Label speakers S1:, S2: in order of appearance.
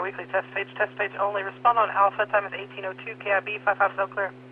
S1: weekly test page only. Respond on Alpha, time is 1802, KIB 55 cell clear.